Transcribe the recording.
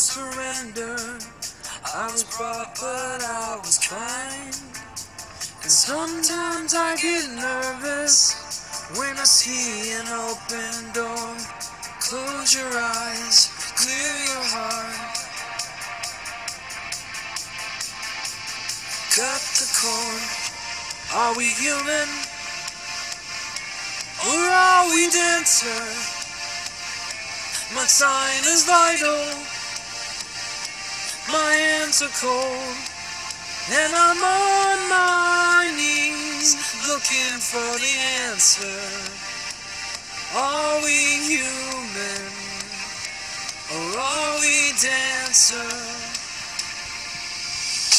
surrender. I was brought, but I was kind. And sometimes I get nervous when I see an open door. Close your eyes, clear your heart. Cut the cord. Are we human? Or are we dancer? My sign is vital. My hands are cold. And I'm on my knees looking for the answer. Are we human? Or are we dancer?